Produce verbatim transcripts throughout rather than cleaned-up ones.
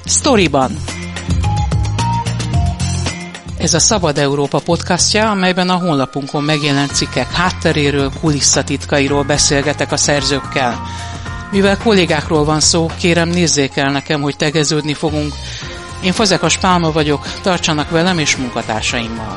Sztoriban. Ez a Szabad Európa podcastja, amelyben a honlapunkon megjelent cikkek hátteréről, kulisszatitkairól beszélgetek a szerzőkkel. Mivel kollégákról van szó, kérem nézzék el nekem, hogy tegeződni fogunk. Én Fazekas Pálma vagyok, tartsanak velem és munkatársaimmal.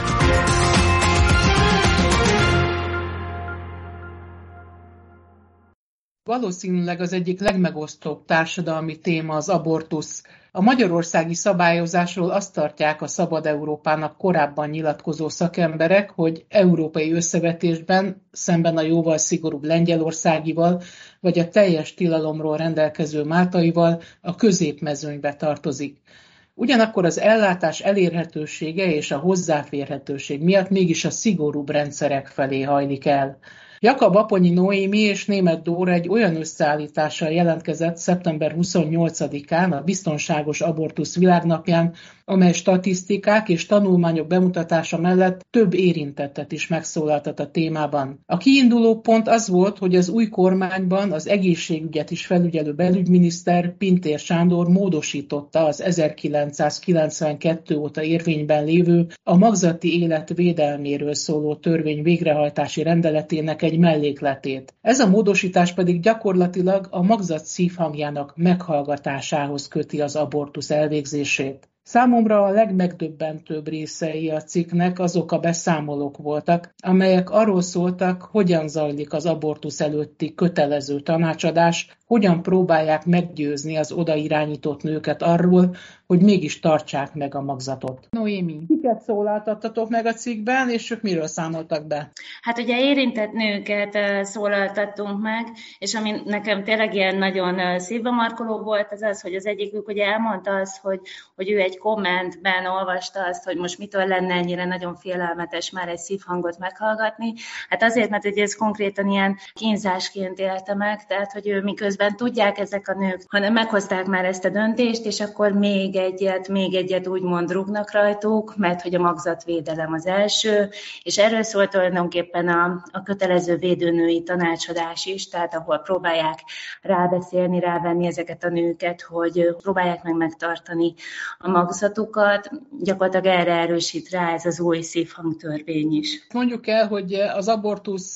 Valószínűleg az egyik legmegosztóbb társadalmi téma az abortusz. A magyarországi szabályozásról azt tartják a Szabad Európának korábban nyilatkozó szakemberek, hogy európai összevetésben, szemben a jóval szigorúbb lengyelországival, vagy a teljes tilalomról rendelkező máltaival a középmezőnybe tartozik. Ugyanakkor az ellátás elérhetősége és a hozzáférhetőség miatt mégis a szigorúbb rendszerek felé hajlik el. Jakab Aponyi Noémi és Németh Dóra egy olyan összeállítással jelentkezett szeptember huszonnyolcadikán a Biztonságos Abortusz Világnapján, amely statisztikák és tanulmányok bemutatása mellett több érintettet is megszólaltat a témában. A kiinduló pont az volt, hogy az új kormányban az egészségügyet is felügyelő belügyminiszter Pintér Sándor módosította az ezerkilencszázkilencvenkettő óta érvényben lévő a magzati élet védelméről szóló törvény végrehajtási rendeletének egy mellékletét. Ez a módosítás pedig gyakorlatilag a magzat szívhangjának meghallgatásához köti az abortusz elvégzését. Számomra a legmegdöbbentőbb részei a cikknek azok a beszámolók voltak, amelyek arról szóltak, hogyan zajlik az abortusz előtti kötelező tanácsadás, hogyan próbálják meggyőzni az odairányított nőket arról, hogy mégis tartsák meg a magzatot. Noémi, kiket szólaltattatok meg a cikkben, és ők miről számoltak be? Hát ugye érintett nőket szólaltattunk meg, és ami nekem tényleg ilyen nagyon szívbe markoló volt, az az, hogy az egyikük ugye elmondta azt, hogy, hogy ő egy kommentben olvasta azt, hogy most mitől lenne ennyire nagyon félelmetes már egy szívhangot meghallgatni. Hát azért, mert ugye ez konkrétan ilyen kínzásként élte meg, tehát hogy ő miközben tudják ezek a nők, hanem meghozták már ezt a döntést, és akkor még egyet, még egyet úgymond rúgnak rajtuk, mert hogy a magzatvédelem az első, és erről szólt tulajdonképpen a, a kötelező védőnői tanácsadás is, tehát ahol próbálják rábeszélni, rávenni ezeket a nőket, hogy próbálják meg megtartani a magzatukat, gyakorlatilag erre erősít rá ez az új szívhangtörvény is. Mondjuk el, hogy az abortusz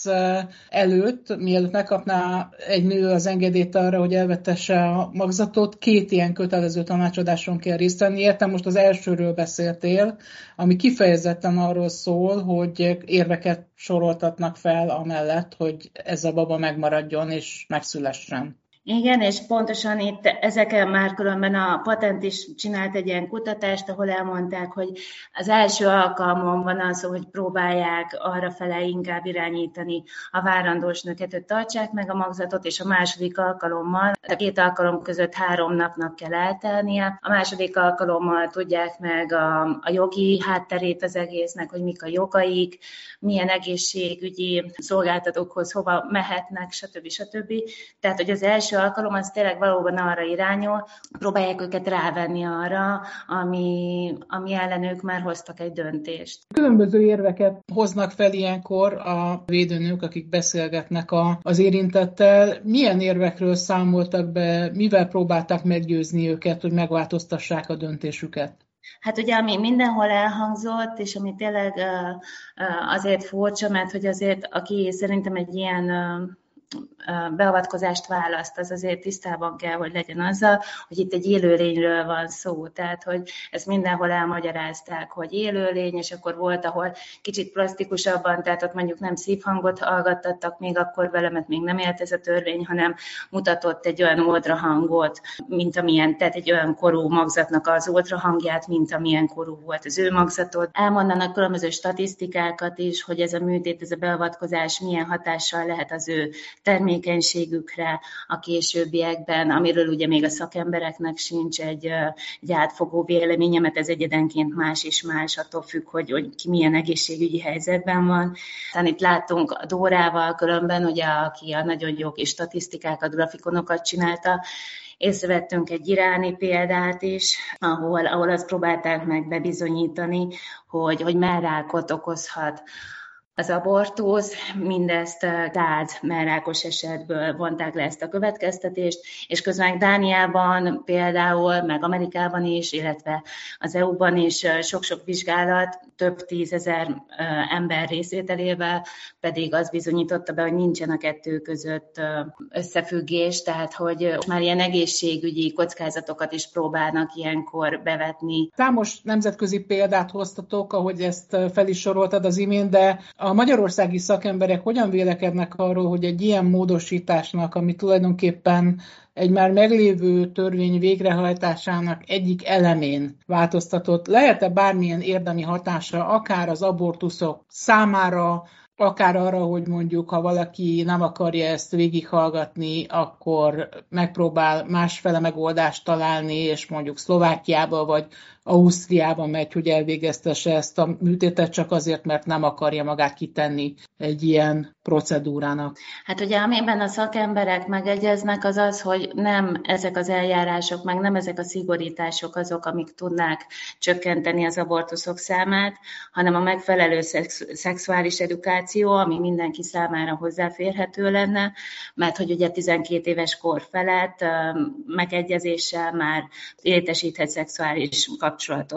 előtt, mielőtt megkapná egy nő az engedélyt arra, hogy elvetesse a magzatot, két ilyen kötelező tanácsadáson kell részt venni. Értem, most az elsőről beszéltél, ami kifejezetten arról szól, hogy érveket soroltatnak fel amellett, hogy ez a baba megmaradjon és megszülessen. Igen, és pontosan itt ezeken már különben a Patent is csinált egy ilyen kutatást, ahol elmondták, hogy az első alkalmon van az, hogy próbálják arrafele inkább irányítani a várandós nőket, hogy tartsák meg a magzatot, és a második alkalommal, a két alkalom között három napnak kell eltelnie, a második alkalommal tudják meg a, a jogi hátterét az egésznek, hogy mik a jogaik, milyen egészségügyi szolgáltatókhoz hova mehetnek, stb. stb. Tehát, hogy az első alkalom az tényleg valóban arra irányul, próbálják őket rávenni arra, ami, ami ellen ők már hoztak egy döntést. Különböző érveket hoznak fel ilyenkor a védőnők, akik beszélgetnek a, az érintettel. Milyen érvekről számoltak be, mivel próbálták meggyőzni őket, hogy megváltoztassák a döntésüket? Hát ugye, ami mindenhol elhangzott, és ami tényleg azért furcsa, mert hogy azért, aki szerintem egy ilyen beavatkozást választ, az azért tisztában kell, hogy legyen azzal, hogy itt egy élőlényről van szó. Tehát, hogy ezt mindenhol elmagyarázták, hogy élőlény, és akkor volt, ahol kicsit plastikusabban, tehát ott mondjuk nem szívhangot hallgattattak még akkor vele, mert még nem élt ez a törvény, hanem mutatott egy olyan ultrahangot, mint amilyen, tehát egy olyan korú magzatnak az ultrahangját, mint amilyen korú volt az ő magzatod. Elmondanak különböző statisztikákat is, hogy ez a műtét, ez a beavatkozás milyen hatással lehet az ő termékenységükre a későbbiekben, amiről ugye még a szakembereknek sincs egy, egy átfogó véleménye, mert ez egyedenként más és más, attól függ, hogy, hogy ki milyen egészségügyi helyzetben van. Tehát itt látunk a Dórával különben, ugye, aki a nagyon jó kis statisztikákat, grafikonokat csinálta, észrevettünk egy iráni példát is, ahol, ahol azt próbálták meg bebizonyítani, hogy, hogy mellrákot okozhat az abortusz, mindezt száz mellrákos esetből vonták le ezt a következtetést, és közben Dániában például, meg Amerikában is, illetve az é u-ban is sok-sok vizsgálat, több tízezer ember részvételével pedig az bizonyította be, hogy nincsen a kettő között összefüggés, tehát hogy már ilyen egészségügyi kockázatokat is próbálnak ilyenkor bevetni. Számos nemzetközi példát hoztatok, ahogy ezt fel is soroltad az imént, de a magyarországi szakemberek hogyan vélekednek arról, hogy egy ilyen módosításnak, ami tulajdonképpen egy már meglévő törvény végrehajtásának egyik elemén változtatott, lehet-e bármilyen érdemi hatása akár az abortuszok számára, akár arra, hogy mondjuk, ha valaki nem akarja ezt végighallgatni, akkor megpróbál másfele megoldást találni, és mondjuk Szlovákiába vagy Ausztriába megy, hogy elvégeztesse ezt a műtétet, csak azért, mert nem akarja magát kitenni egy ilyen procedúrának. Hát ugye, amiben a szakemberek megegyeznek, az az, hogy nem ezek az eljárások, meg nem ezek a szigorítások azok, amik tudnák csökkenteni az abortuszok számát, hanem a megfelelő szex- szexuális edukáció, ami mindenki számára hozzáférhető lenne, mert hogy ugye tizenkét éves kor felett megegyezéssel már létesíthet szexuális kapcsolatot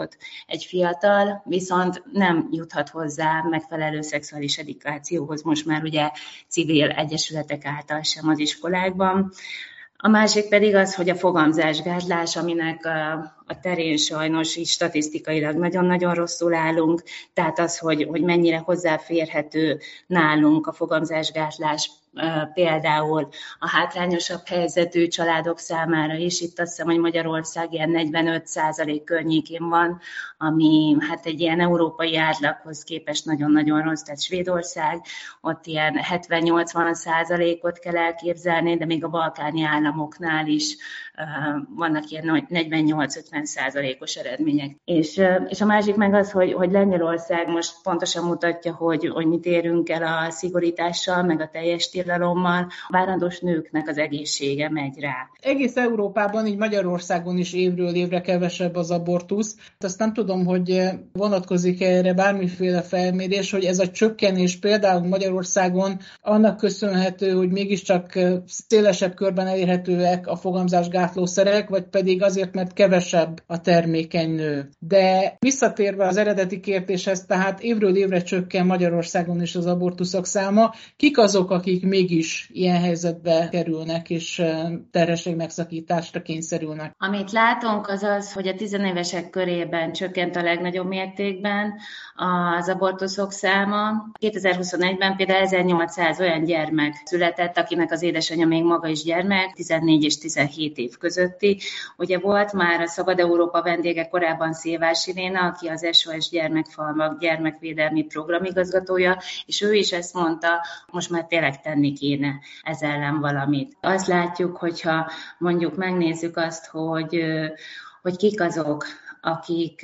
egy fiatal, viszont nem juthat hozzá megfelelő szexuális edukációhoz most már ugye civil egyesületek által sem az iskolákban. A másik pedig az, hogy a fogamzásgátlás, aminek a, a terén sajnos így statisztikailag nagyon-nagyon rosszul állunk, tehát az, hogy, hogy mennyire hozzáférhető nálunk a fogamzásgátlás például a hátrányosabb helyzetű családok számára is. Itt azt hiszem, hogy Magyarország ilyen negyvenöt százalék környékén van, ami hát egy ilyen európai átlaghoz képest nagyon-nagyon rossz, tehát Svédország, ott ilyen hetven-nyolcvan százalékot kell elképzelni, de még a balkáni államoknál is uh, vannak ilyen negyvennyolc-ötven százalékos eredmények. És, uh, és a másik meg az, hogy, hogy Lengyelország most pontosan mutatja, hogy, hogy mit érünk el a szigorítással, meg a teljes tilalommal, a várandós nőknek az egészsége megy rá. Egész Európában, így Magyarországon is évről évre kevesebb az abortusz. Azt nem tudom, hogy vonatkozik erre bármiféle felmérés, hogy ez a csökkenés például Magyarországon annak köszönhető, hogy mégiscsak szélesebb körben elérhetőek a fogamzásgátlószerek, vagy pedig azért, mert kevesebb a termékeny nő. De visszatérve az eredeti kérdéshez, tehát évről évre csökken Magyarországon is az abortuszok száma. Kik azok, akik mégis ilyen helyzetbe kerülnek, és terhesség megszakításra kényszerülnek? Amit látunk, az az, hogy a tizenévesek körében csökkent a legnagyobb mértékben az abortuszok száma. kétezer-huszonegyben például ezernyolcszáz olyan gyermek született, akinek az édesanyja még maga is gyermek, tizennégy és tizenhét év közötti. Ugye volt már a Szabad Európa vendége korábban Szilvási Léna, aki az es o es Gyermekfalvak gyermekvédelmi programigazgatója, és ő is ezt mondta, most már tényleg tenni kéne ez ellen valamit. Azt látjuk, hogyha mondjuk megnézzük azt, hogy, hogy kik azok, akik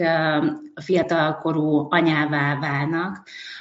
fiatalkorú anyává válnak.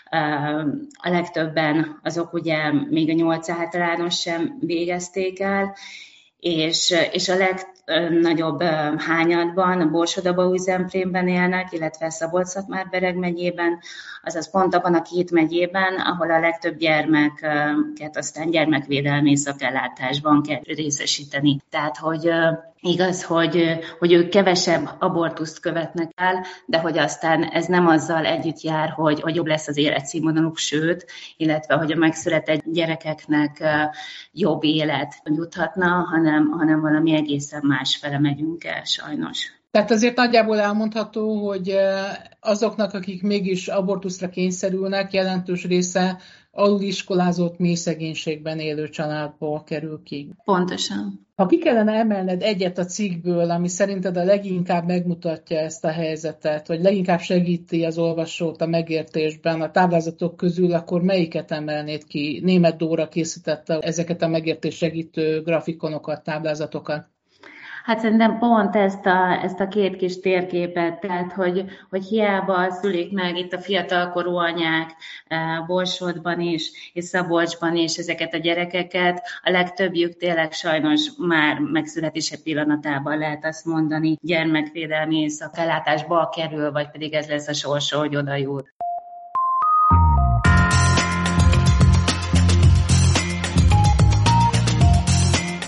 A legtöbben azok ugye még a nyolc általános sem végezték el, és, és a legnagyobb hányadban a Borsod-Abaúj-Zemplénben élnek, illetve Szabolcs-Szatmár-Bereg megyében, azaz pont abban a két megyében, ahol a legtöbb gyermeket aztán gyermekvédelmi szakellátásban kell részesíteni. Tehát, hogy igaz, hogy, hogy ők kevesebb abortuszt követnek el, de hogy aztán ez nem azzal együtt jár, hogy, hogy jobb lesz az életszínvonaluk, sőt, illetve hogy a megszületett gyerekeknek jobb élet juthatna, hanem, hanem valami egészen másfele megyünk el sajnos. Tehát azért nagyjából elmondható, hogy azoknak, akik mégis abortuszra kényszerülnek, jelentős része aluliskolázott, mély szegénységben élő családból kerül ki. Pontosan. Ha ki kellene emelned egyet a cikkből, ami szerinted a leginkább megmutatja ezt a helyzetet, vagy leginkább segíti az olvasót a megértésben a táblázatok közül, akkor melyiket emelnéd ki? Németh Dóra készítette ezeket a megértés segítő grafikonokat, táblázatokat. Hát szerintem pont ezt a, ezt a két kis térképet, tehát hogy, hogy hiába szülik meg itt a fiatalkorú anyák Borsodban is, és Szabolcsban is ezeket a gyerekeket, a legtöbbjük tényleg sajnos már megszületése pillanatában lehet azt mondani, gyermekvédelmi szakellátásba kerül, vagy pedig ez lesz a sorsa, hogy oda jut.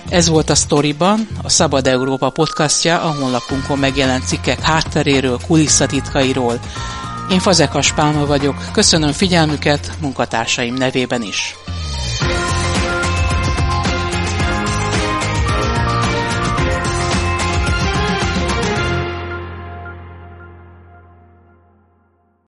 Ez volt a Sztoriban, a Szabad Európa podcastja, a honlapunkon megjelent cikkek hátteréről, kulisszatitkairól. Én Fazekas Pálma vagyok, köszönöm figyelmüket munkatársaim nevében is.